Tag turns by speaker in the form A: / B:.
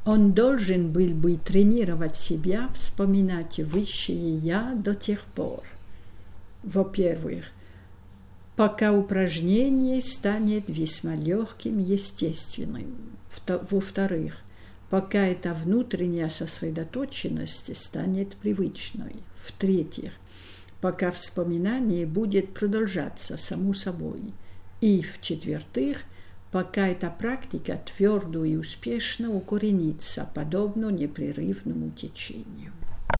A: Он должен был бы тренировать себя вспоминать высшее «я» до тех пор. Во-первых, пока упражнение станет весьма легким, естественным. Во-вторых, пока эта внутренняя сосредоточенность станет привычной. В-третьих, пока вспоминание будет продолжаться само собой. И в-четвертых, пока эта практика твердо и успешно укоренится, подобно непрерывному течению.